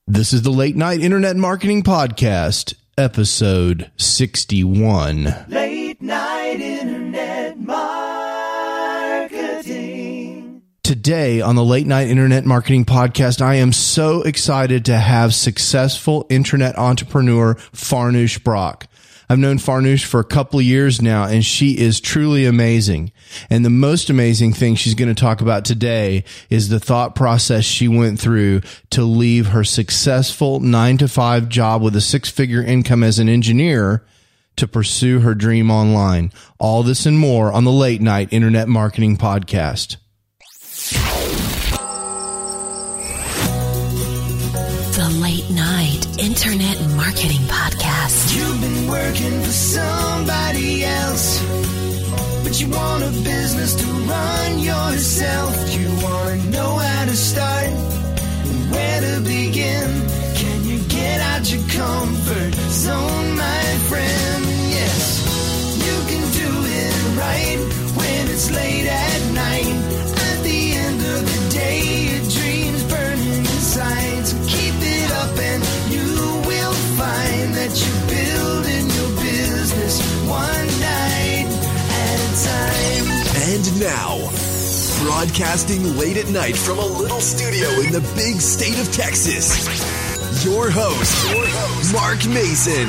This is the Late Night Internet Marketing Podcast, episode 61. Late Night Internet Marketing. Today on the Late Night Internet Marketing Podcast, I am so excited to have successful internet entrepreneur Farnoosh Brock. I've known Farnoosh for a couple of years now, and she is truly amazing. And the most amazing thing she's going to talk about today is the thought process she went through to leave her successful 9-to-5 job with a six-figure income as an engineer to pursue her dream online. All this and more on the Late Night Internet Marketing Podcast. The Late Night Internet Marketing Podcast. You've been working for somebody else, but you want a business to run yourself. You want to know how to start and where to begin. Can you get out your comfort zone, my friend? Yes, you can do it right when it's late at night. At the end of the day, your dreams burning inside. So keep it up and you will find that you're building your business one night at a time. And now, broadcasting late at night from a little studio in the big state of Texas, your host, Mark Mason.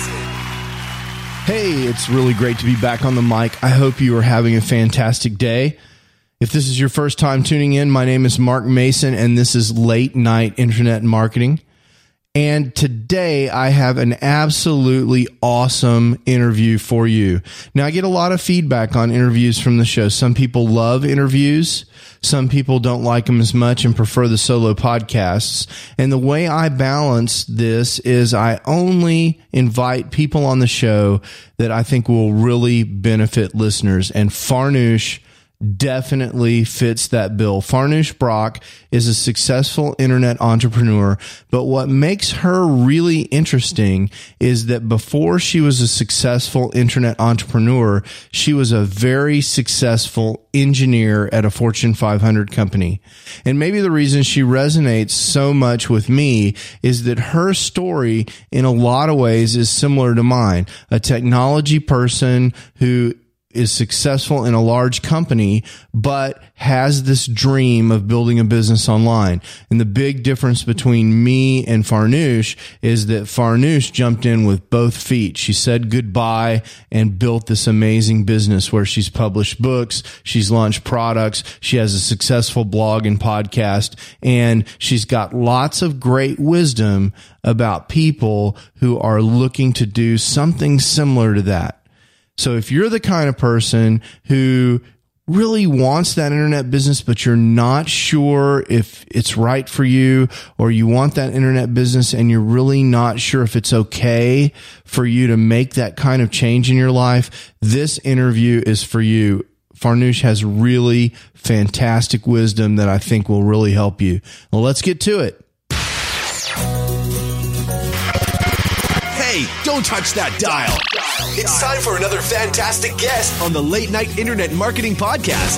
Hey, it's really great to be back on the mic. I hope you are having a fantastic day. If this is your first time tuning in, my name is Mark Mason, and this is Late Night Internet Marketing. And today I have an absolutely awesome interview for you. Now, I get a lot of feedback on interviews from the show. Some people love interviews. Some people don't like them as much and prefer the solo podcasts. And the way I balance this is I only invite people on the show that I think will really benefit listeners. And Farnoosh definitely fits that bill. Farnoosh Brock is a successful internet entrepreneur, but what makes her really interesting is that before she was a successful internet entrepreneur, she was a very successful engineer at a Fortune 500 company. And maybe the reason she resonates so much with me is that her story in a lot of ways is similar to mine. A technology person who is successful in a large company, but has this dream of building a business online. And the big difference between me and Farnoosh is that Farnoosh jumped in with both feet. She said goodbye and built this amazing business where she's published books, she's launched products, she has a successful blog and podcast, and she's got lots of great wisdom about people who are looking to do something similar to that. So if you're the kind of person who really wants that internet business, but you're not sure if it's right for you, or you want that internet business and you're really not sure if it's okay for you to make that kind of change in your life, this interview is for you. Farnoosh has really fantastic wisdom that I think will really help you. Well, let's get to it. Hey, don't touch that dial. It's time for another fantastic guest on the Late Night Internet Marketing Podcast.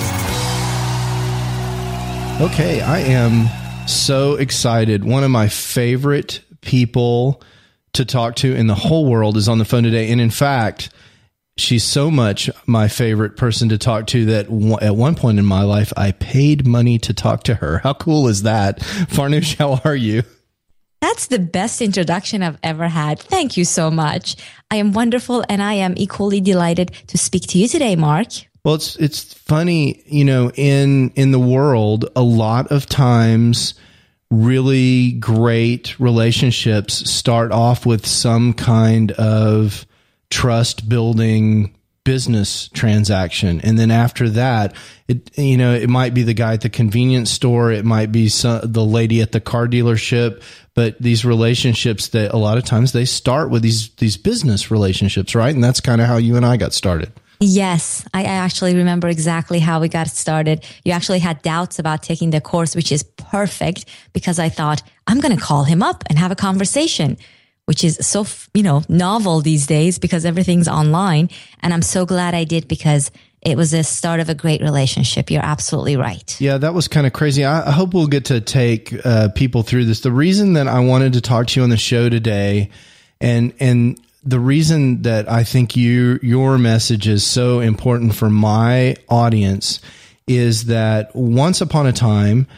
Okay, I am so excited. One of my favorite people to talk to in the whole world is on the phone today. And in fact, she's so much my favorite person to talk to that at one point in my life, I paid money to talk to her. How cool is that? Farnoosh, how are you? That's the best introduction I've ever had. Thank you so much. I am wonderful, and I am equally delighted to speak to you today, Mark. Well, it's funny, you know, in the world, a lot of times really great relationships start off with some kind of trust building business transaction. And then after that, it might be the guy at the convenience store. It might be the lady at the car dealership. But these relationships that a lot of times they start with these business relationships, right? And that's kind of how you and I got started. Yes, I actually remember exactly how we got started. You actually had doubts about taking the course, which is perfect because I thought I'm going to call him up and have a conversation, which is so, novel these days because everything's online. And I'm so glad I did because it was the start of a great relationship. You're absolutely right. Yeah, that was kind of crazy. I hope we'll get to take people through this. The reason that I wanted to talk to you on the show today, and the reason that I think your message is so important for my audience, is that once upon a time,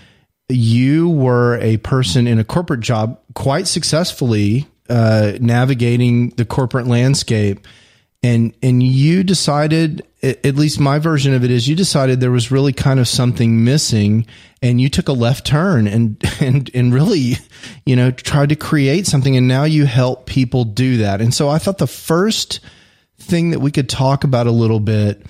you were a person in a corporate job, quite successfully navigating the corporate landscape. And you decided, at least my version of it is, you decided there was really kind of something missing, and you took a left turn and really, tried to create something. And now you help people do that. And so I thought the first thing that we could talk about a little bit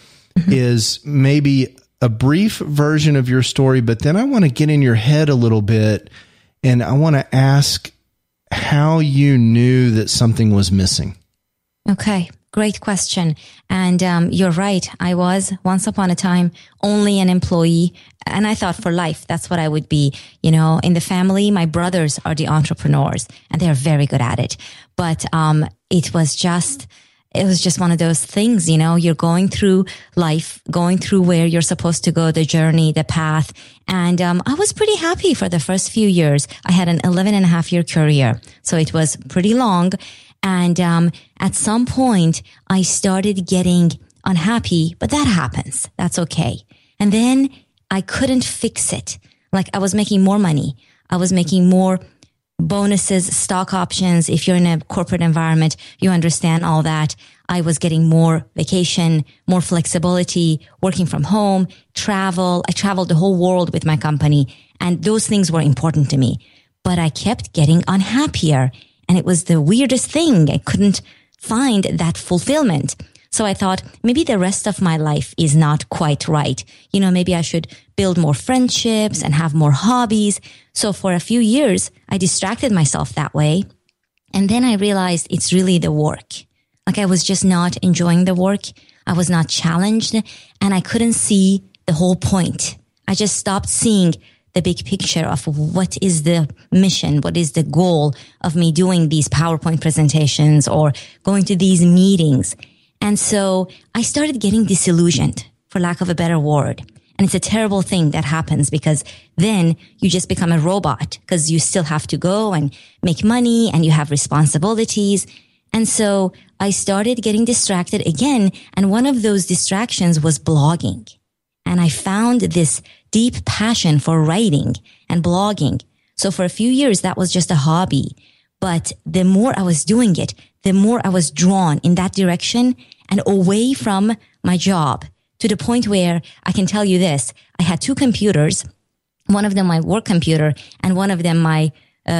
is maybe a brief version of your story, but then I want to get in your head a little bit, and I want to ask how you knew that something was missing. Okay. Great question. And you're right. I was once upon a time only an employee, and I thought for life, that's what I would be. In the family, my brothers are the entrepreneurs, and they're very good at it. But it was just one of those things, you're going through life, going through where you're supposed to go, the journey, the path. And I was pretty happy for the first few years. I had an 11.5-year career, so it was pretty long. And at some point, I started getting unhappy, but that happens. That's okay. And then I couldn't fix it. Like, I was making more money. I was making more bonuses, stock options. If you're in a corporate environment, you understand all that. I was getting more vacation, more flexibility, working from home, travel. I traveled the whole world with my company, and those things were important to me. But I kept getting unhappier. And it was the weirdest thing. I couldn't find that fulfillment. So I thought maybe the rest of my life is not quite right. Maybe I should build more friendships and have more hobbies. So for a few years, I distracted myself that way. And then I realized it's really the work. Like, I was just not enjoying the work. I was not challenged, and I couldn't see the whole point. I just stopped seeing the big picture of what is the mission, what is the goal of me doing these PowerPoint presentations or going to these meetings. And so I started getting disillusioned, for lack of a better word. And it's a terrible thing that happens, because then you just become a robot, because you still have to go and make money and you have responsibilities. And so I started getting distracted again. And one of those distractions was blogging. And I found this deep passion for writing and blogging. So for a few years, that was just a hobby. But the more I was doing it, the more I was drawn in that direction and away from my job, to the point where I can tell you this. I had 2 computers, one of them my work computer and one of them my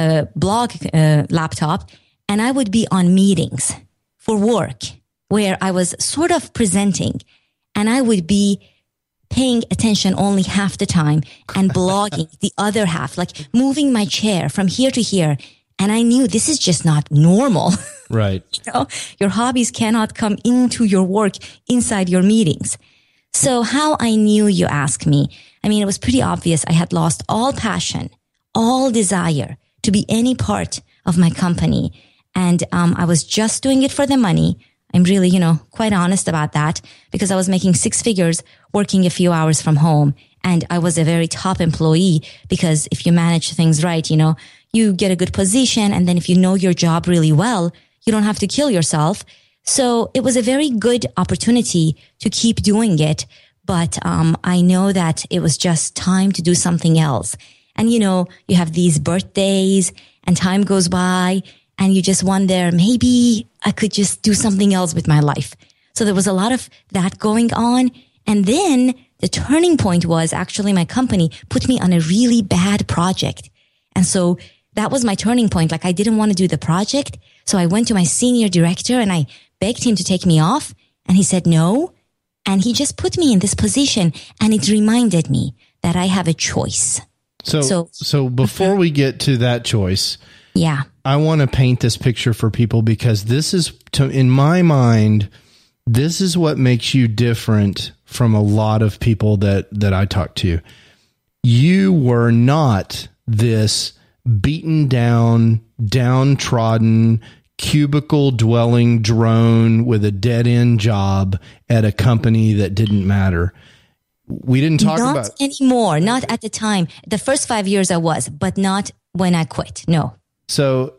blog laptop. And I would be on meetings for work where I was sort of presenting, and I would be paying attention only half the time and blogging the other half, like moving my chair from here to here. And I knew this is just not normal. Right. Your hobbies cannot come into your work inside your meetings. So how I knew, you ask me? I mean, it was pretty obvious. I had lost all passion, all desire to be any part of my company. And I was just doing it for the money. I'm really, quite honest about that, because I was making 6 figures working a few hours from home. And I was a very top employee, because if you manage things right, you get a good position. And then if you know your job really well, you don't have to kill yourself. So it was a very good opportunity to keep doing it. But I know that it was just time to do something else. And, you have these birthdays and time goes by, and you just wonder, maybe I could just do something else with my life. So there was a lot of that going on. And then the turning point was actually my company put me on a really bad project. And so that was my turning point. Like, I didn't want to do the project. So I went to my senior director and I begged him to take me off. And he said no. And he just put me in this position. And it reminded me that I have a choice. So before we get to that choice, yeah, I want to paint this picture for people, because this is, in my mind, this is what makes you different from a lot of people that I talk to. You were not this beaten down, downtrodden, cubicle dwelling drone with a dead end job at a company that didn't matter. We didn't talk about Not anymore. Not at the time. The first 5 years I was, but not when I quit. No. So,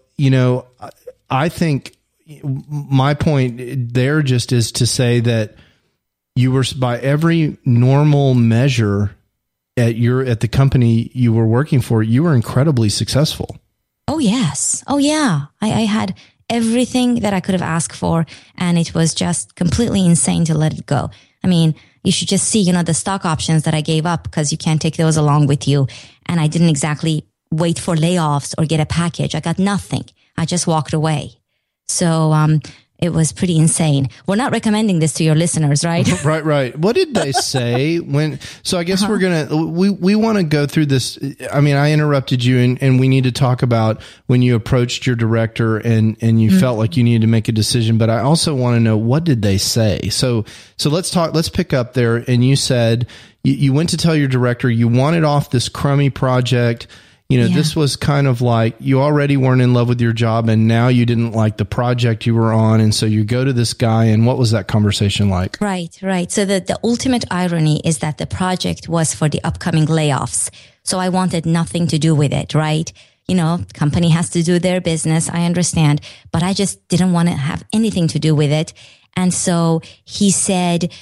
I think my point there just is to say that you were, by every normal measure at the company you were working for, you were incredibly successful. Oh, yes. Oh, yeah. I had everything that I could have asked for, and it was just completely insane to let it go. I mean, you should just see, the stock options that I gave up because you can't take those along with you. And I didn't exactly wait for layoffs or get a package. I got nothing. I just walked away. So, it was pretty insane. We're not recommending this to your listeners, right? Right. What did they say so I guess we want to go through this. I mean, I interrupted you and we need to talk about when you approached your director and you felt like you needed to make a decision, but I also want to know, what did they say? So let's pick up there. And you said you went to tell your director you wanted off this crummy project. This was kind of like you already weren't in love with your job and now you didn't like the project you were on. And so you go to this guy, and what was that conversation like? Right. So the ultimate irony is that the project was for the upcoming layoffs. So I wanted nothing to do with it, right? Company has to do their business. I understand, but I just didn't want to have anything to do with it. And so he said,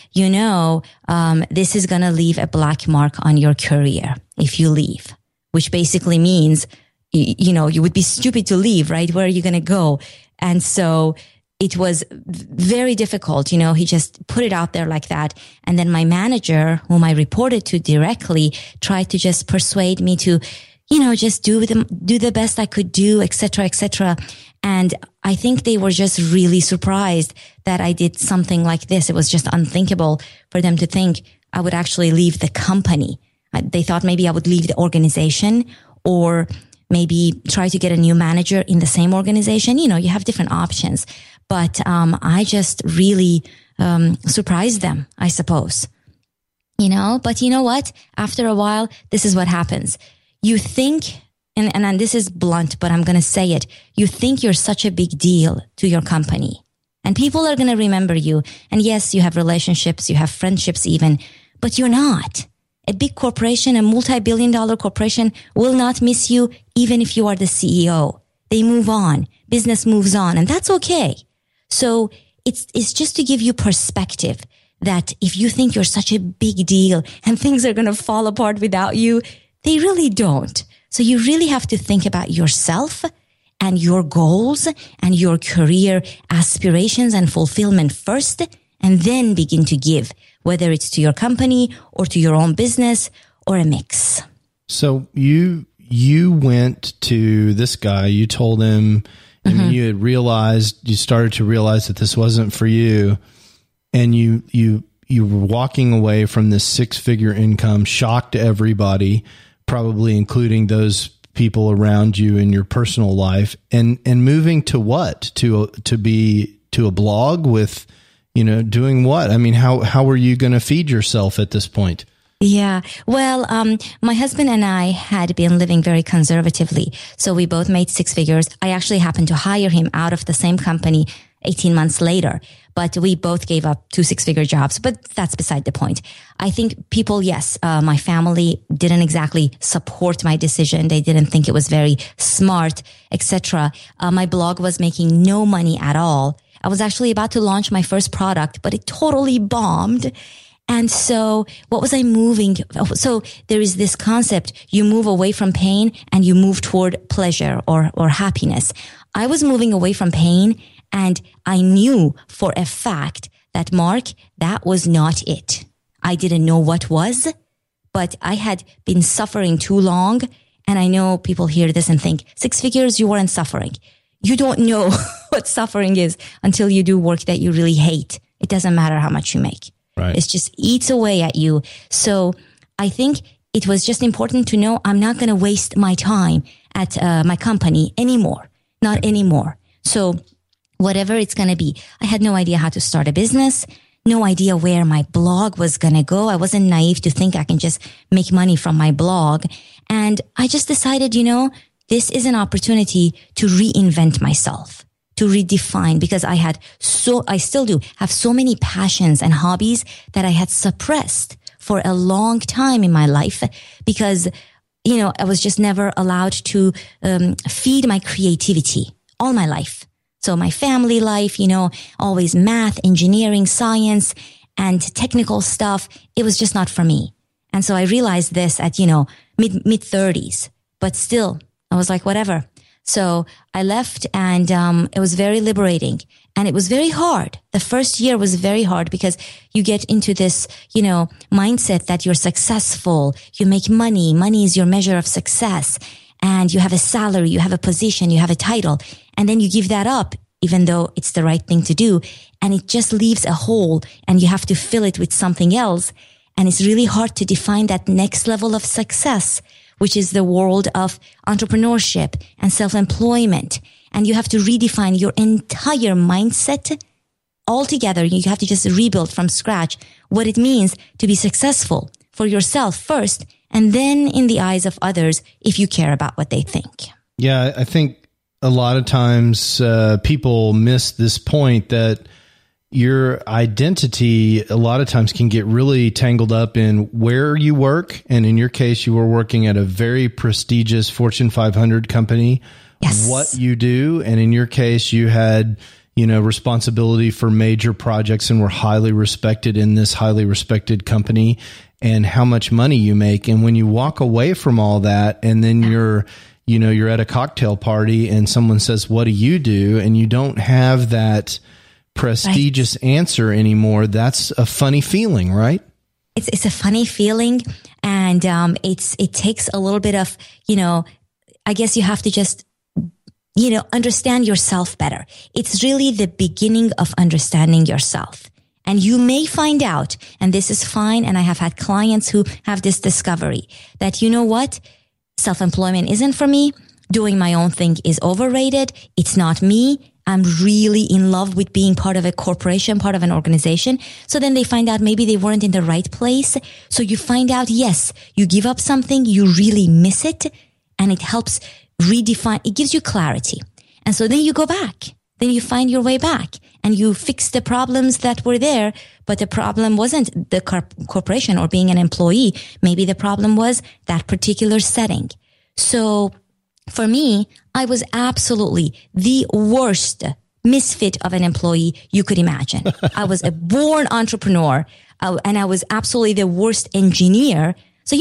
this is going to leave a black mark on your career if you leave. Which basically means, you would be stupid to leave, right? Where are you going to go? And so it was very difficult. He just put it out there like that. And then my manager, whom I reported to directly, tried to just persuade me to, just do the best I could do, et cetera, et cetera. And I think they were just really surprised that I did something like this. It was just unthinkable for them to think I would actually leave the company. They thought maybe I would leave the organization or maybe try to get a new manager in the same organization. You have different options, but I just really surprised them, I suppose. But you know what? After a while, this is what happens. You think, and this is blunt, but I'm going to say it. You think you're such a big deal to your company and people are going to remember you. And yes, you have relationships, you have friendships even, but you're not. A big corporation, a multi-billion-dollar corporation will not miss you even if you are the CEO. They move on. Business moves on, and that's okay. So it's just to give you perspective that if you think you're such a big deal and things are going to fall apart without you, they really don't. So you really have to think about yourself and your goals and your career aspirations and fulfillment first, and then begin to give, whether it's to your company or to your own business or a mix. So you went to this guy, you told him, and you started to realize that this wasn't for you. And you were walking away from this 6-figure income, shocked everybody, probably including those people around you in your personal life, and moving to what? To a blog with, doing what? I mean, how were you going to feed yourself at this point? Yeah. Well, my husband and I had been living very conservatively. So we both made 6 figures. I actually happened to hire him out of the same company 18 months later, but we both gave up 2 6-figure jobs, but that's beside the point. I think people, my family didn't exactly support my decision. They didn't think it was very smart, etc. My blog was making no money at all. I was actually about to launch my first product, but it totally bombed. And so what was I moving? So there is this concept, you move away from pain and you move toward pleasure or happiness. I was moving away from pain, and I knew for a fact that, Mark, that was not it. I didn't know what was, but I had been suffering too long. And I know people hear this and think, 6 figures, you weren't suffering. You don't know what suffering is until you do work that you really hate. It doesn't matter how much you make. Right. It just eats away at you. So I think it was just important to know I'm not going to waste my time at my company anymore. Not anymore. So whatever it's going to be. I had no idea how to start a business, no idea where my blog was going to go. I wasn't naive to think I can just make money from my blog. And I just decided, this is an opportunity to reinvent myself, to redefine, because I still do have so many passions and hobbies that I had suppressed for a long time in my life because, I was just never allowed to feed my creativity all my life. So my family life, always math, engineering, science, and technical stuff. It was just not for me. And so I realized this at, mid 30s, but still I was like, whatever. So I left and, it was very liberating and it was very hard. The first year was very hard because you get into this, mindset that you're successful, you make money. Money is your measure of success and you have a salary, you have a position, you have a title. And then you give that up, even though it's the right thing to do. And it just leaves a hole and you have to fill it with something else. And it's really hard to define that next level of success, which is the world of entrepreneurship and self-employment. And you have to redefine your entire mindset altogether. You have to just rebuild from scratch what it means to be successful for yourself first, and then in the eyes of others, if you care about what they think. Yeah, I think a lot of times people miss this point that your identity a lot of times can get really tangled up in where you work. And in your case, you were working at a very prestigious Fortune 500 company, yes. What you do. And in your case, you had, responsibility for major projects and were highly respected in this highly respected company and how much money you make. And when you walk away from all that and then you're at a cocktail party and someone says, what do you do? And you don't have that prestigious answer anymore. That's a funny feeling, right? It's a funny feeling. And, it takes a little bit of, I guess you have to just, understand yourself better. It's really the beginning of understanding yourself. And you may find out, and this is fine. And I have had clients who have this discovery that, you know what? Self-employment isn't for me. Doing my own thing is overrated. It's not me. I'm really in love with being part of a corporation, part of an organization. So then they find out maybe they weren't in the right place. So you find out, yes, you give up something, you really miss it, and it helps redefine, it gives you clarity. And so then you go back, then you find your way back and you fix the problems that were there. But the problem wasn't the corporation or being an employee. Maybe the problem was that particular setting. So for me, I was absolutely the worst misfit of an employee you could imagine. I was a born entrepreneur, and I was absolutely the worst engineer. So,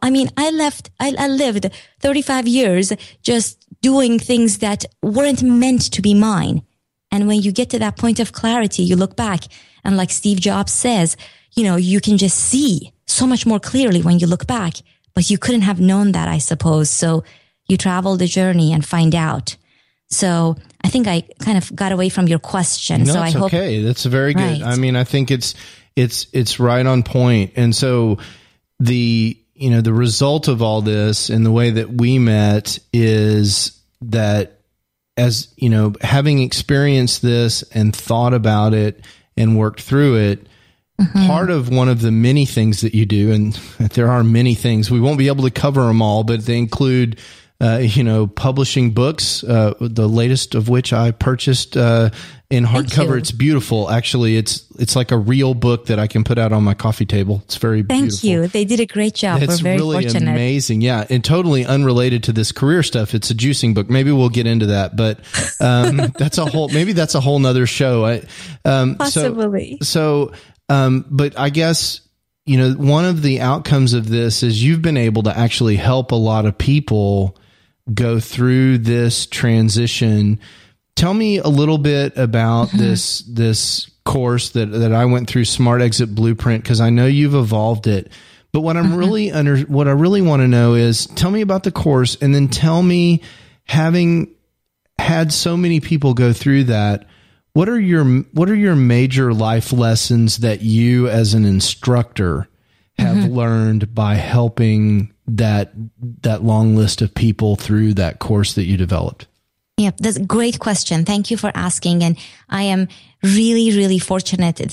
I lived 35 years just doing things that weren't meant to be mine. And when you get to that point of clarity, you look back and like Steve Jobs says, you can just see so much more clearly when you look back, but you couldn't have known that, I suppose. So you travel the journey and find out. So I think I kind of got away from your question. No, so it's okay. That's very good. Right. I think it's right on point. And so the result of all this and the way that we met is that as, having experienced this and thought about it and worked through it, part of one of the many things that you do, and there are many things, we won't be able to cover them all, but they include, publishing books, the latest of which I purchased, in hardcover. It's beautiful. Actually, it's like a real book that I can put out on my coffee table. It's very beautiful. Thank you. They did a great job. It's We're very really fortunate. Amazing. Yeah. And totally unrelated to this career stuff. It's a juicing book. Maybe we'll get into that, but, that's a whole nother show. Possibly. But I guess, one of the outcomes of this is you've been able to actually help a lot of people go through this transition. Tell me a little bit about this course that I went through, Smart Exit Blueprint, because I know you've evolved it. But what I'm what I really want to know is, tell me about the course, and then tell me, having had so many people go through that, what are your major life lessons that you as an instructor have learned by helping that long list of people through that course that you developed? Yeah, that's a great question. Thank you for asking. And I am really, really fortunate that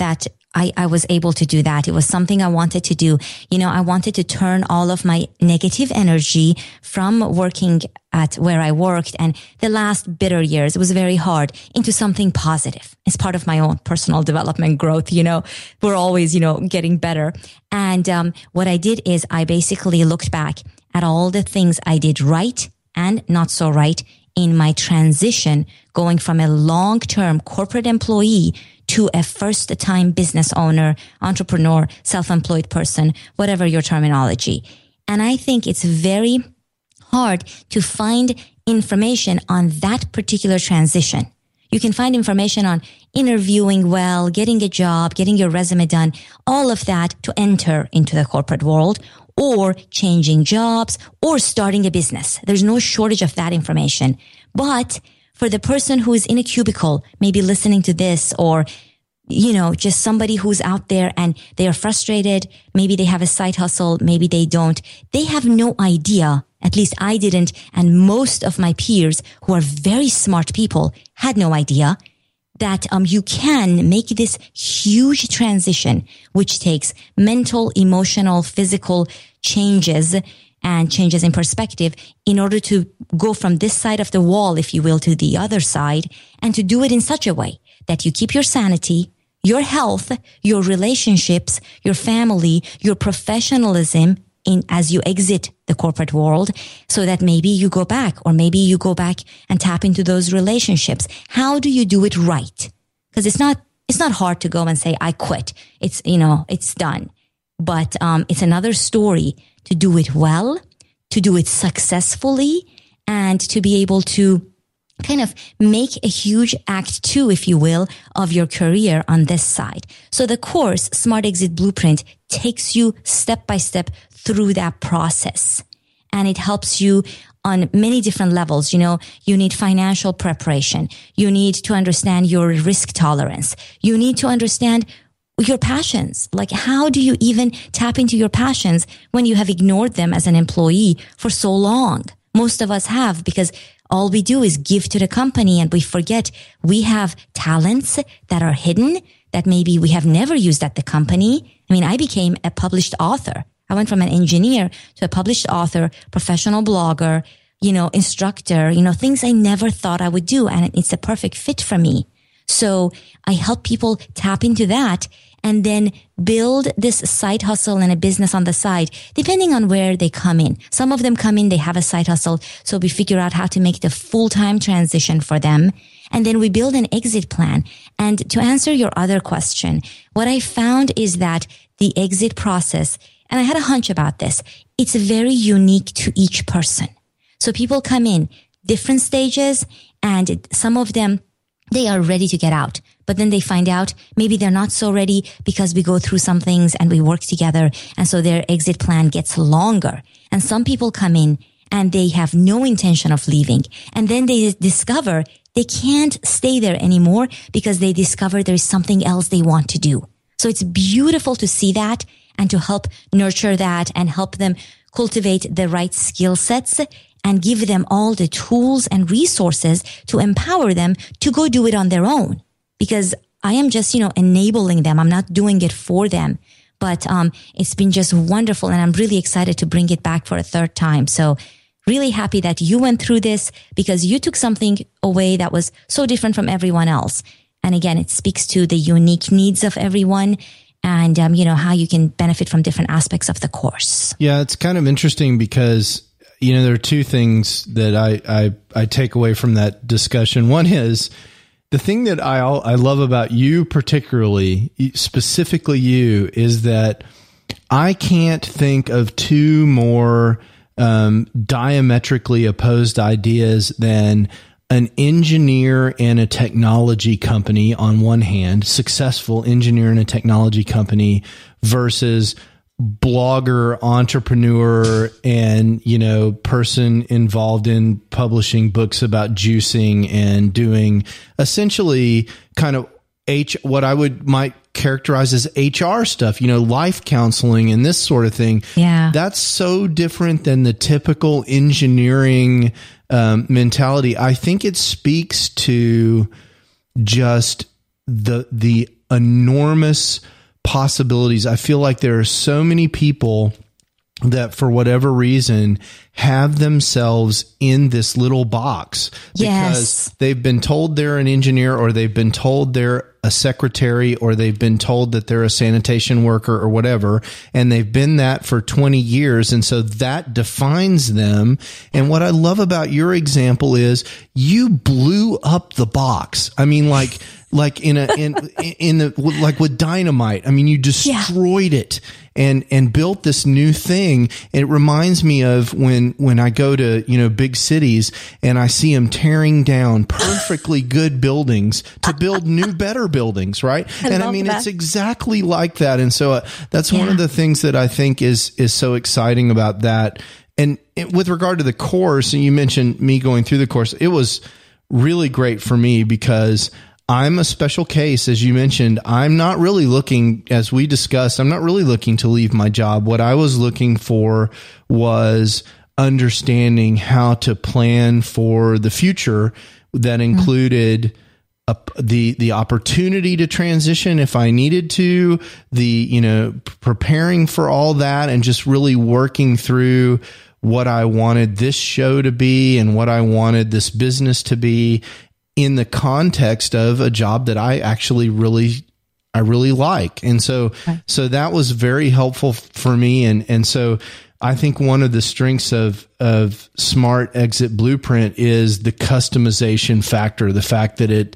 I was able to do that. It was something I wanted to do. You know, I wanted to turn all of my negative energy from working at where I worked and the last bitter years, it was very hard, into something positive. It's part of my own personal development growth. You know, we're always, you know, getting better. And what I did is I basically looked back at all the things I did right and not so right in my transition, going from a long-term corporate employee to a first-time business owner, entrepreneur, self-employed person, whatever your terminology. And I think it's very hard to find information on that particular transition. You can find information on interviewing well, getting a job, getting your resume done, all of that to enter into the corporate world, or changing jobs, or starting a business. There's no shortage of that information. But for the person who is in a cubicle, maybe listening to this, or, you know, just somebody who's out there and they are frustrated, maybe they have a side hustle, maybe they don't, they have no idea. At least I didn't. And most of my peers who are very smart people had no idea that you can make this huge transition, which takes mental, emotional, physical changes and changes in perspective in order to go from this side of the wall, if you will, to the other side, and to do it in such a way that you keep your sanity, your health, your relationships, your family, your professionalism in as you exit the corporate world, so that maybe you go back, or maybe you go back and tap into those relationships. How do you do it right? Because it's not hard to go and say, I quit. It's, you know, it's done. But it's another story to do it well, to do it successfully, and to be able to kind of make a huge act two, if you will, of your career on this side. So the course, Smart Exit Blueprint, takes you step by step through that process. And it helps you on many different levels. You know, you need financial preparation. You need to understand your risk tolerance. You need to understand your passions. Like, how do you even tap into your passions when you have ignored them as an employee for so long? Most of us have, because all we do is give to the company and we forget we have talents that are hidden that maybe we have never used at the company. I mean, I became a published author. I went from an engineer to a published author, professional blogger, you know, instructor, you know, things I never thought I would do. And it's a perfect fit for me. So I help people tap into that and then build this side hustle and a business on the side, depending on where they come in. Some of them come in, they have a side hustle. So we figure out how to make the full-time transition for them. And then we build an exit plan. And to answer your other question, what I found is that the exit process, and I had a hunch about this, it's very unique to each person. So people come in different stages, and some of them, they are ready to get out. But then they find out maybe they're not so ready because we go through some things and we work together. And so their exit plan gets longer. And some people come in and they have no intention of leaving. And then they discover they can't stay there anymore because they discover there's something else they want to do. So it's beautiful to see that and to help nurture that and help them cultivate the right skill sets and give them all the tools and resources to empower them to go do it on their own. Because I am just, you know, enabling them. I'm not doing it for them. But it's been just wonderful. And I'm really excited to bring it back for a third time. So really happy that you went through this, because you took something away that was so different from everyone else. And again, it speaks to the unique needs of everyone and, you know, how you can benefit from different aspects of the course. Yeah, it's kind of interesting because, you know, there are two things that I take away from that discussion. One is the thing that I love about you, particularly, specifically you, is that I can't think of two more diametrically opposed ideas than an engineer and a technology company on one hand, successful engineer and a technology company, versus blogger, entrepreneur, and, you know, person involved in publishing books about juicing and doing essentially kind of what I might characterize as HR stuff, you know, life counseling and this sort of thing. Yeah. That's so different than the typical engineering mentality. I think it speaks to just the enormous possibilities. I feel like there are so many people that for whatever reason have themselves in this little box because they've been told they're an engineer, or they've been told they're a secretary, or they've been told that they're a sanitation worker or whatever. And they've been that for 20 years. And so that defines them. And what I love about your example is you blew up the box. I mean, like with dynamite. I mean, you destroyed it and built this new thing. And it reminds me of when I go to, big cities and I see them tearing down perfectly good buildings to build new, better buildings. Right. I mean, it's exactly like that. And so that's one of the things that I think is so exciting about that. And with regard to the course, and you mentioned me going through the course, it was really great for me because I'm a special case. As you mentioned, I'm not really looking, as we discussed, I'm not really looking to leave my job. What I was looking for was understanding how to plan for the future that included the opportunity to transition if I needed to, preparing for all that, and just really working through what I wanted this show to be and what I wanted this business to be in the context of a job that I actually really like. And so that was very helpful for me. And so I think one of the strengths of Smart Exit Blueprint is the customization factor, the fact that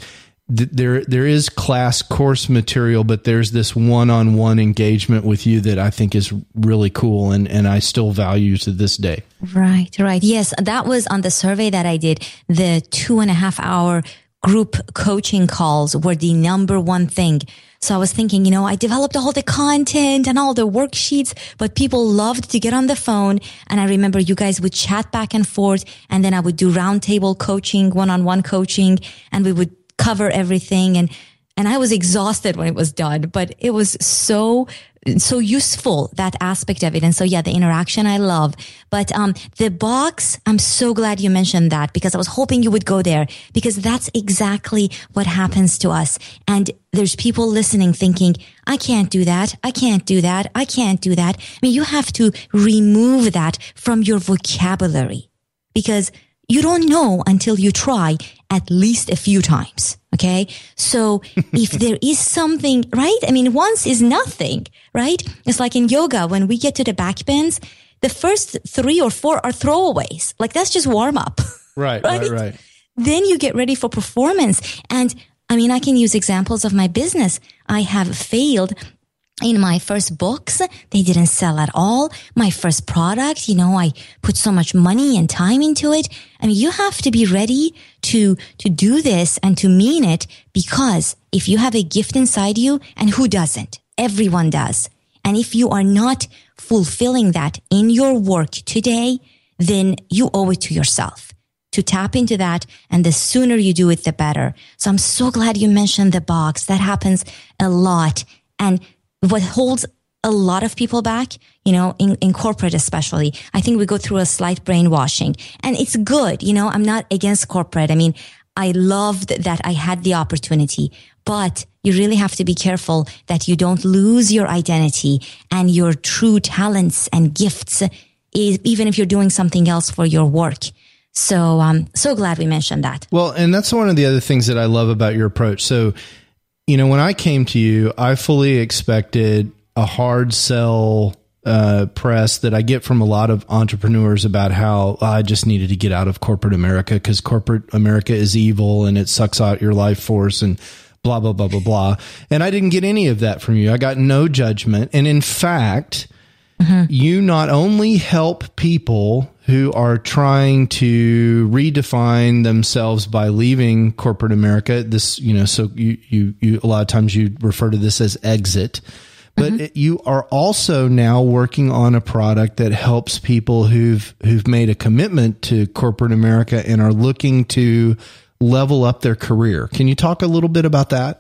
there is class course material, but there's this one-on-one engagement with you that I think is really cool and I still value to this day. Right. Yes, that was on the survey that I did. The 2.5-hour group coaching calls were the number one thing. So I was thinking, I developed all the content and all the worksheets, but people loved to get on the phone. And I remember you guys would chat back and forth, and then I would do roundtable coaching, one-on-one coaching, and we would cover everything. And I was exhausted when it was done, but it was so useful, that aspect of it. And so, the interaction I love. But the box, I'm so glad you mentioned that, because I was hoping you would go there, because that's exactly what happens to us. And there's people listening thinking, I can't do that. I can't do that. I can't do that. I mean, you have to remove that from your vocabulary, because you don't know until you try at least a few times. Okay. So if there is something, right? I mean, once is nothing, right? It's like in yoga, when we get to the back bends, the first 3 or 4 are throwaways. Like, that's just warm up. Right. Then you get ready for performance. And I mean, I can use examples of my business. I have failed in my first books. They didn't sell at all. My first product, I put so much money and time into it. I mean, you have to be ready to do this and to mean it, because if you have a gift inside you, and who doesn't? Everyone does. And if you are not fulfilling that in your work today, then you owe it to yourself to tap into that. And the sooner you do it, the better. So I'm so glad you mentioned the box. That happens a lot. And what holds a lot of people back, in corporate especially, I think we go through a slight brainwashing, and it's good. I'm not against corporate. I mean, I loved that I had the opportunity, but you really have to be careful that you don't lose your identity and your true talents and gifts, even if you're doing something else for your work. So I'm so glad we mentioned that. Well, and that's one of the other things that I love about your approach. So, when I came to you, I fully expected a hard sell press that I get from a lot of entrepreneurs about how I just needed to get out of corporate America because corporate America is evil and it sucks out your life force and blah, blah, blah, blah, blah. And I didn't get any of that from you. I got no judgment. And in fact, you not only help people who are trying to redefine themselves by leaving corporate America. So you a lot of times you refer to this as exit, but you are also now working on a product that helps people who've made a commitment to corporate America and are looking to level up their career. Can you talk a little bit about that?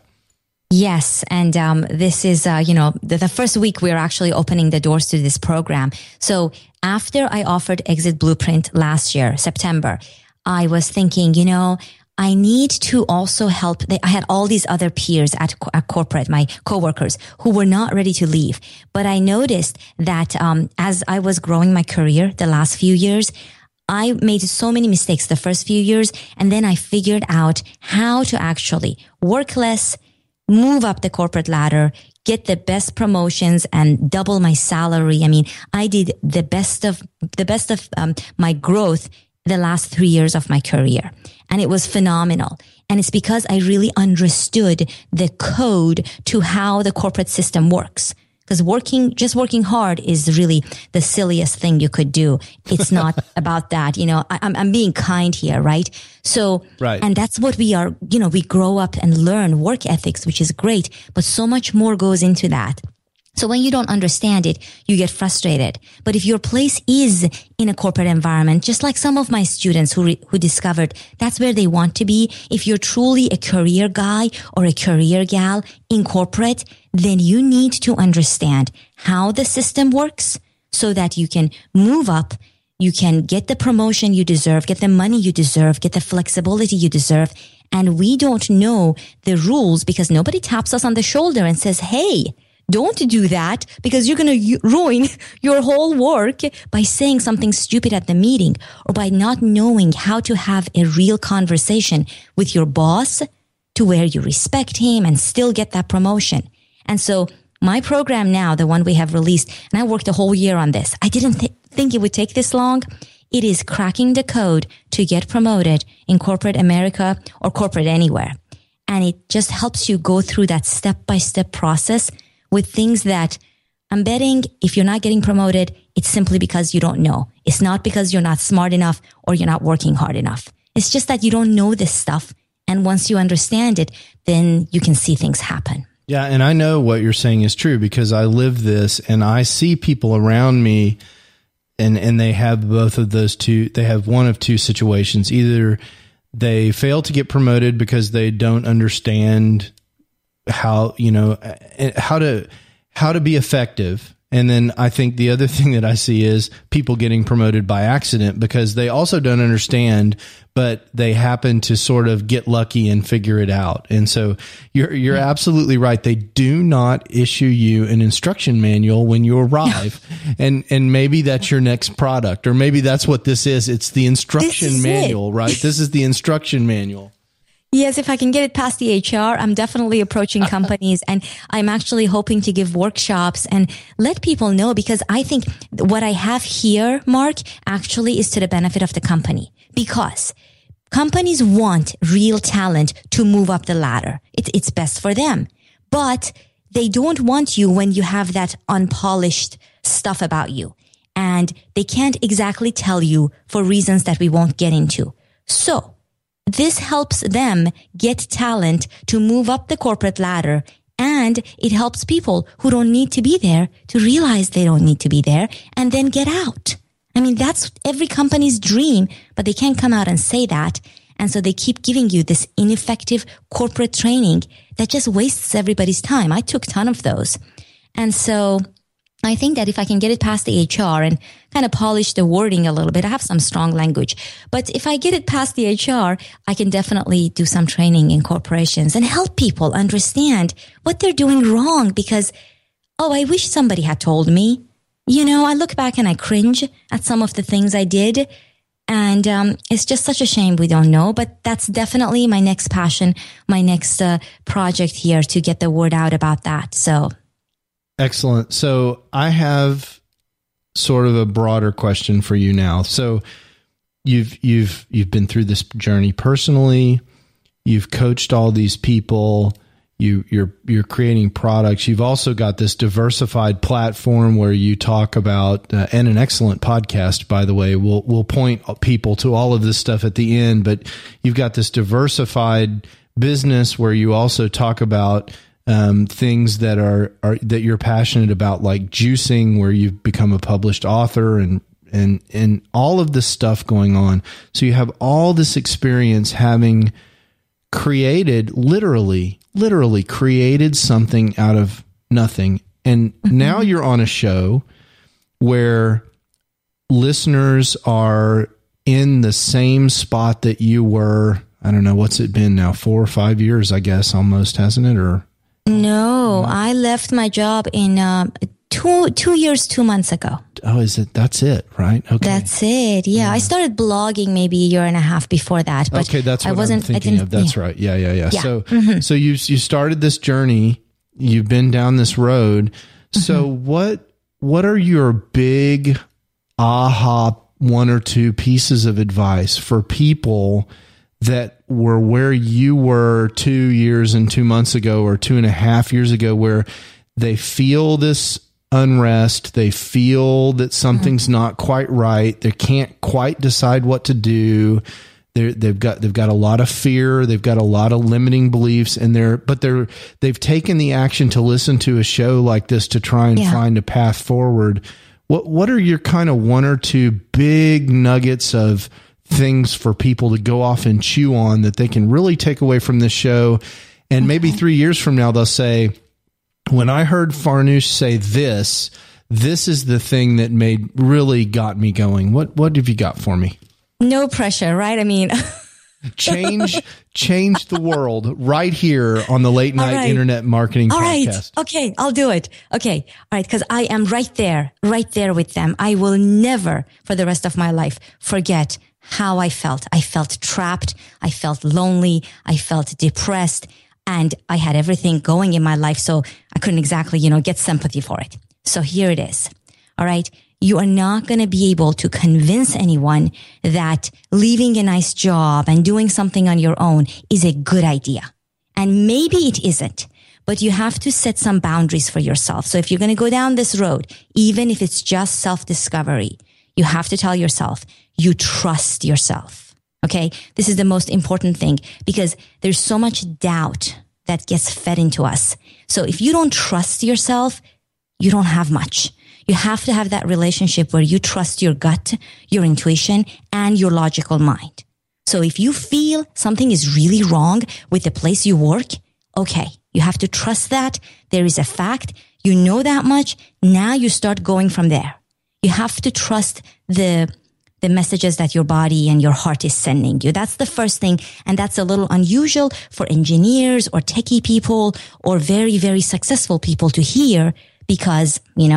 Yes. And this is, the first week we're actually opening the doors to this program. So after I offered Exit Blueprint last year, September, I was thinking, I I need to also help. I had all these other peers at corporate, my coworkers, who were not ready to leave. But I noticed that as I was growing my career the last few years, I made so many mistakes the first few years, and then I figured out how to actually work less, move up the corporate ladder, get the best promotions, and double my salary. I mean, I did the best of my growth the last 3 years of my career. And it was phenomenal. And it's because I really understood the code to how the corporate system works. Because just working hard is really the silliest thing you could do. It's not about that. You know, I'm being kind here, right? So, right. And that's what we are, you know, we grow up and learn work ethics, which is great, but so much more goes into that. So when you don't understand it, you get frustrated. But if your place is in a corporate environment, just like some of my students who discovered that's where they want to be, if you're truly a career guy or a career gal in corporate, then you need to understand how the system works so that you can move up, you can get the promotion you deserve, get the money you deserve, get the flexibility you deserve. And we don't know the rules because nobody taps us on the shoulder and says, hey, don't do that because you're going to ruin your whole work by saying something stupid at the meeting or by not knowing how to have a real conversation with your boss to where you respect him and still get that promotion. And so my program now, the one we have released, and I worked a whole year on this. I didn't think it would take this long. It is cracking the code to get promoted in corporate America or corporate anywhere. And it just helps you go through that step-by-step process with things that I'm betting if you're not getting promoted, it's simply because you don't know. It's not because you're not smart enough or you're not working hard enough. It's just that you don't know this stuff. And once you understand it, then you can see things happen. Yeah. And I know what you're saying is true because I live this and I see people around me and they have both of those two. They have one of two situations. Either they fail to get promoted because they don't understand how, you know, how to be effective. And then I think the other thing that I see is people getting promoted by accident because they also don't understand, but they happen to sort of get lucky and figure it out. And so you're absolutely right. They do not issue you an instruction manual when you arrive. and maybe that's your next product, or maybe that's what this is. It's the instruction manual, right? This is the instruction manual. Yes, if I can get it past the HR, I'm definitely approaching companies and I'm actually hoping to give workshops and let people know because I think what I have here, Mark, actually is to the benefit of the company because companies want real talent to move up the ladder. It's best for them, but they don't want you when you have that unpolished stuff about you and they can't exactly tell you for reasons that we won't get into. So this helps them get talent to move up the corporate ladder, and it helps people who don't need to be there to realize they don't need to be there and then get out. I mean, that's every company's dream, but they can't come out and say that. And so they keep giving you this ineffective corporate training that just wastes everybody's time. I took a ton of those. And so I think that if I can get it past the HR and kind of polish the wording a little bit, I have some strong language, but if I get it past the HR, I can definitely do some training in corporations and help people understand what they're doing wrong because, oh, I wish somebody had told me. You know, I look back and I cringe at some of the things I did. And it's just such a shame we don't know, but that's definitely my next passion, my next project here to get the word out about that. So. Excellent. So I have sort of a broader question for you now. So you've been through this journey personally. You've coached all these people. You're creating products. You've also got this diversified platform where you talk about, and an excellent podcast, by the way. We'll point people to all of this stuff at the end, but you've got this diversified business where you also talk about things that are that you're passionate about, like juicing, where you've become a published author and all of this stuff going on. So you have all this experience having created, literally created something out of nothing. And now you're on a show where listeners are in the same spot that you were, I don't know, what's it been now? 4 or 5 years, I guess, almost, hasn't it? Or No, I left my job in 2 years, 2 months ago. oh, is it? That's it, right? Okay, That's it. Yeah. I started blogging maybe a year and a half before that. But okay, that's what I'm thinking of. That's right. Yeah. Yeah. So you started this journey. You've been down this road. So what are your big aha 1 or 2 pieces of advice for people that were where you were 2 years and 2 months ago, or 2.5 years ago, where they feel this unrest, they feel that something's not quite right, they can't quite decide what to do, they've got a lot of fear, they've got a lot of limiting beliefs, and they've taken the action to listen to a show like this to try and find a path forward. What are your kind of 1 or 2 big nuggets of things for people to go off and chew on that they can really take away from this show? And maybe 3 years from now, they'll say, when I heard Farnoosh say this is the thing that really got me going. What have you got for me? No pressure, right? I mean, change the world right here on the Late Night Internet Marketing Podcast. Right. Okay. I'll do it. Okay. All right. Cause I am right there with them. I will never for the rest of my life forget how I felt. I felt trapped. I felt lonely. I felt depressed, and I had everything going in my life. So I couldn't exactly, get sympathy for it. So here it is. All right. You are not going to be able to convince anyone that leaving a nice job and doing something on your own is a good idea. And maybe it isn't, but you have to set some boundaries for yourself. So if you're going to go down this road, even if it's just self-discovery, you have to tell yourself you trust yourself. Okay. This is the most important thing, because there's so much doubt that gets fed into us. So if you don't trust yourself, you don't have much. You have to have that relationship where you trust your gut, your intuition, and your logical mind. So if you feel something is really wrong with the place you work, okay, you have to trust that. There is a fact. You know that much. Now you start going from there. You have to trust the messages that your body and your heart is sending you. That's the first thing. And that's a little unusual for engineers or techie people or very, very successful people to hear, because,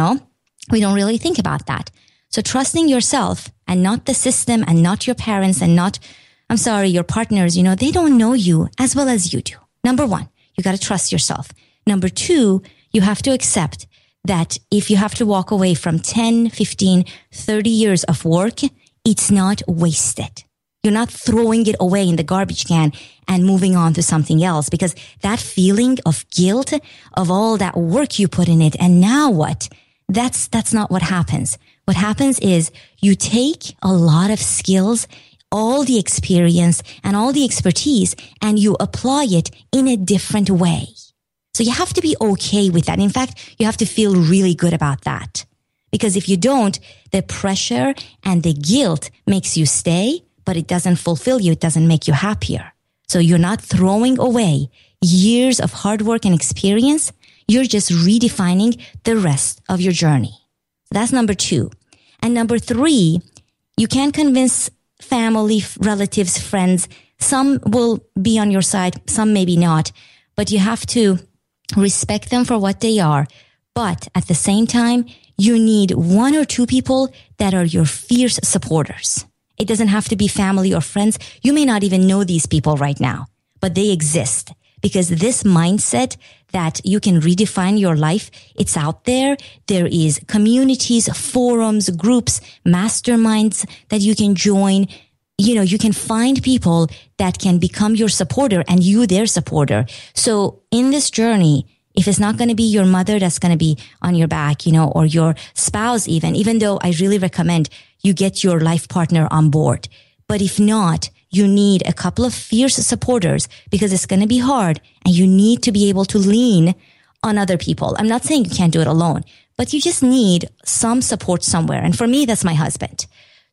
we don't really think about that. So trusting yourself and not the system and not your parents and not, your partners, they don't know you as well as you do. Number 1, you got to trust yourself. Number 2, you have to accept that if you have to walk away from 10, 15, 30 years of work, it's not wasted. You're not throwing it away in the garbage can and moving on to something else, because that feeling of guilt of all that work you put in it, and now what? That's not what happens. What happens is you take a lot of skills, all the experience and all the expertise, and you apply it in a different way. So you have to be okay with that. In fact, you have to feel really good about that, because if you don't, the pressure and the guilt makes you stay, but it doesn't fulfill you. It doesn't make you happier. So you're not throwing away years of hard work and experience. You're just redefining the rest of your journey. That's number 2. And number 3, you can convince family, relatives, friends. Some will be on your side, some maybe not, but you have to respect them for what they are. But at the same time, you need 1 or 2 people that are your fierce supporters. It doesn't have to be family or friends. You may not even know these people right now, but they exist. Because this mindset that you can redefine your life, it's out there. There is communities, forums, groups, masterminds that you can join. You can find people that can become your supporter and you their supporter. So in this journey, if it's not going to be your mother that's going to be on your back, or your spouse even though I really recommend you get your life partner on board. But if not, you need a couple of fierce supporters, because it's going to be hard and you need to be able to lean on other people. I'm not saying you can't do it alone, but you just need some support somewhere. And for me, that's my husband.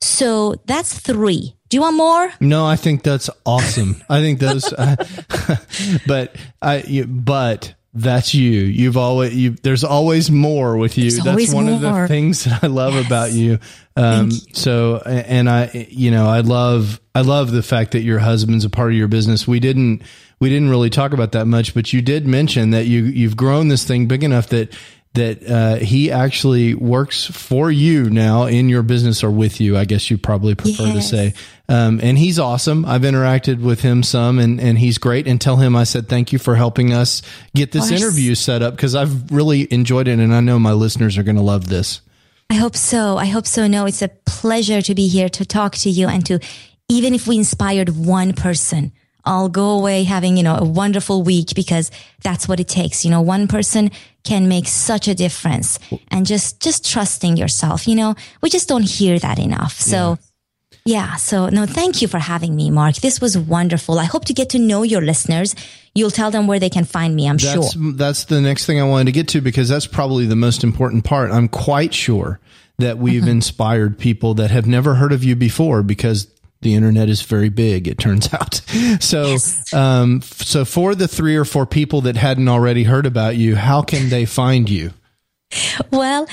So that's 3. Do you want more? No, I think that's awesome. I think those, but That's you. There's always more with you. That's one of the things that I love about you. So, and I love the fact that your husband's a part of your business. We didn't really talk about that much, but you did mention that you've grown this thing big enough that he actually works for you now in your business, or with you, I guess you probably prefer to say. And he's awesome. I've interacted with him some, and he's great. And tell him I said thank you for helping us get this interview set up, because I've really enjoyed it, and I know my listeners are going to love this. I hope so. No, it's a pleasure to be here to talk to you, and to, even if we inspired one person, I'll go away having, a wonderful week, because that's what it takes. One person can make such a difference, and just trusting yourself, we just don't hear that enough. So So no, thank you for having me, Mark. This was wonderful. I hope to get to know your listeners. You'll tell them where they can find me, I'm sure. That's the next thing I wanted to get to, because that's probably the most important part. I'm quite sure that we've inspired people that have never heard of you before, because the internet is very big, it turns out. So, so for the 3 or 4 people that hadn't already heard about you, how can they find you? Well,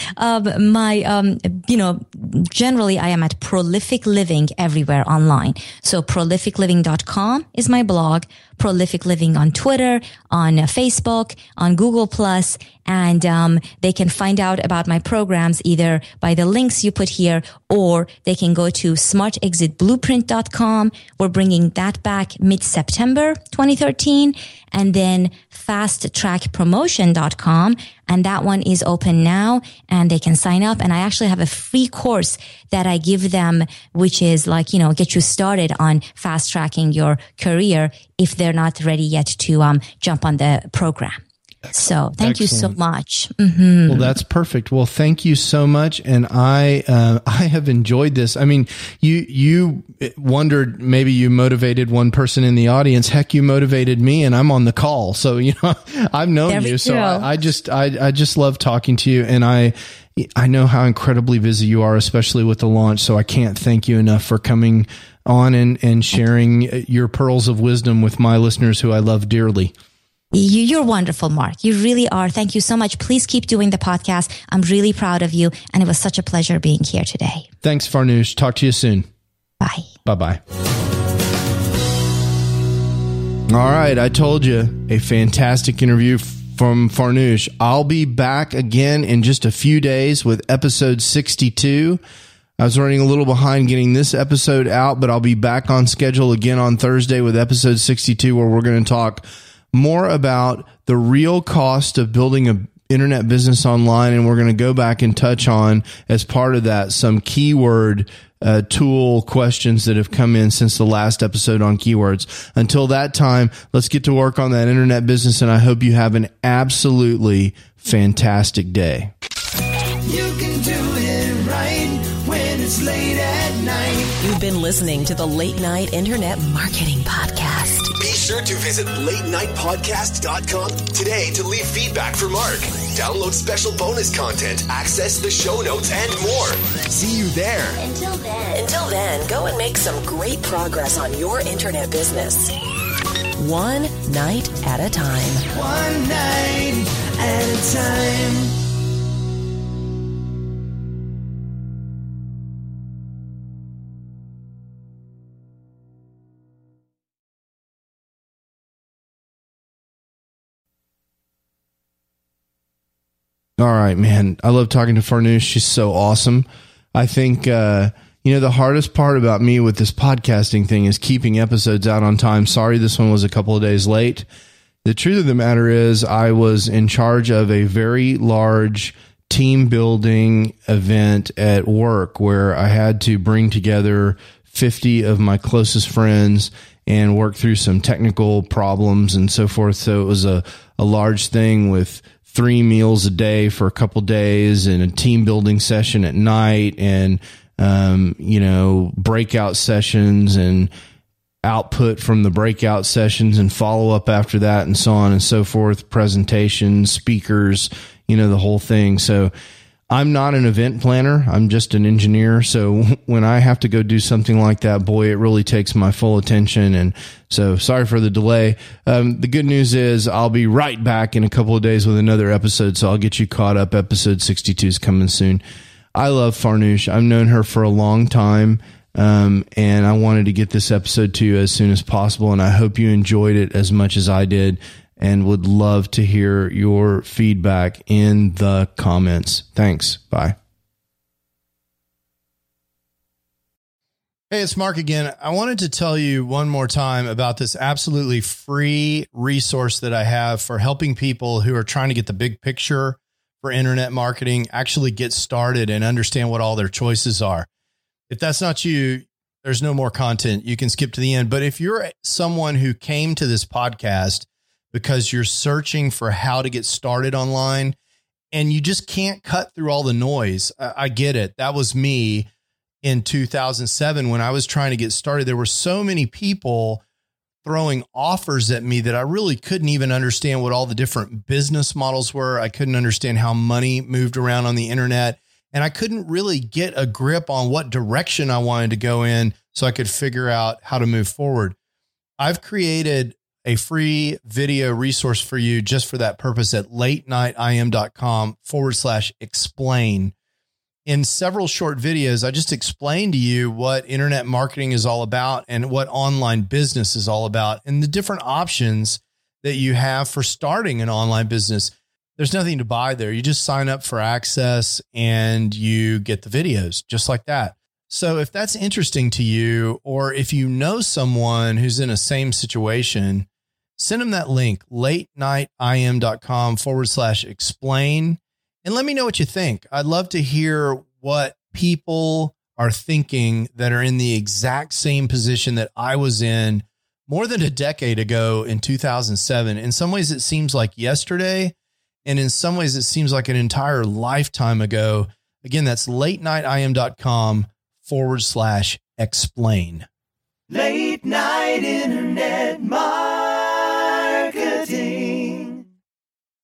generally I am at Prolific Living everywhere online. So prolificliving.com is my blog, Prolific Living on Twitter, on Facebook, on Google+, and they can find out about my programs either by the links you put here, or they can go to smartexitblueprint.com. We're bringing that back mid-September 2013. And then fasttrackpromotion.com. And that one is open now, and they can sign up. And I actually have a free course that I give them, which is get you started on fast tracking your career if they're not ready yet to jump on the program. Excellent. So thank you so much. Mm-hmm. Well, that's perfect. Well, thank you so much. And I have enjoyed this. I mean, you wondered, maybe you motivated one person in the audience. Heck, you motivated me, and I'm on the call. So, I've known you. So I just love talking to you. And I know how incredibly busy you are, especially with the launch. So I can't thank you enough for coming on and sharing your pearls of wisdom with my listeners, who I love dearly. You're wonderful, Mark. You really are. Thank you so much. Please keep doing the podcast. I'm really proud of you, and it was such a pleasure being here today. Thanks, Farnoosh. Talk to you soon. Bye. Bye-bye. All right. I told you, a fantastic interview from Farnoosh. I'll be back again in just a few days with episode 62. I was running a little behind getting this episode out, but I'll be back on schedule again on Thursday with episode 62, where we're going to talk more about the real cost of building an internet business online. And we're going to go back and touch on, as part of that, some keyword tool questions that have come in since the last episode on keywords. Until that time, let's get to work on that internet business. And I hope you have an absolutely fantastic day. You can do it right when it's late at night. You've been listening to the Late Night Internet Marketing Podcast. Be sure to visit latenightpodcast.com today to leave feedback for Mark. Download special bonus content, access the show notes, and more. See you there. Until then, go and make some great progress on your internet business. One night at a time. One night at a time. All right, man. I love talking to Farnoosh. She's so awesome. I think, the hardest part about me with this podcasting thing is keeping episodes out on time. Sorry, this one was a couple of days late. The truth of the matter is, I was in charge of a very large team building event at work where I had to bring together 50 of my closest friends and work through some technical problems and so forth. So it was a large thing with 3 meals a day for a couple days, and a team building session at night, and, breakout sessions and output from the breakout sessions and follow up after that, and so on and so forth, presentations, speakers, the whole thing. So I'm not an event planner. I'm just an engineer. So when I have to go do something like that, boy, it really takes my full attention. And so sorry for the delay. The good news is I'll be right back in a couple of days with another episode. So I'll get you caught up. Episode 62 is coming soon. I love Farnoosh. I've known her for a long time. And I wanted to get this episode to you as soon as possible. And I hope you enjoyed it as much as I did, and would love to hear your feedback in the comments. Thanks. Bye. Hey, it's Mark again. I wanted to tell you one more time about this absolutely free resource that I have for helping people who are trying to get the big picture for internet marketing, actually get started and understand what all their choices are. If that's not you, there's no more content. You can skip to the end. But if you're someone who came to this podcast because you're searching for how to get started online and you just can't cut through all the noise, I get it. That was me in 2007 when I was trying to get started. There were so many people throwing offers at me that I really couldn't even understand what all the different business models were. I couldn't understand how money moved around on the internet. And I couldn't really get a grip on what direction I wanted to go in so I could figure out how to move forward. I've created a free video resource for you just for that purpose at latenightim.com/explain. In several short videos, I just explained to you what internet marketing is all about and what online business is all about and the different options that you have for starting an online business. There's nothing to buy there. You just sign up for access and you get the videos just like that. So if that's interesting to you, or if you know someone who's in a same situation, send them that link, latenightim.com/explain, and let me know what you think. I'd love to hear what people are thinking that are in the exact same position that I was in more than a decade ago in 2007. In some ways, it seems like yesterday. And in some ways, it seems like an entire lifetime ago. Again, that's latenightim.com/explain. Late night internet marketing.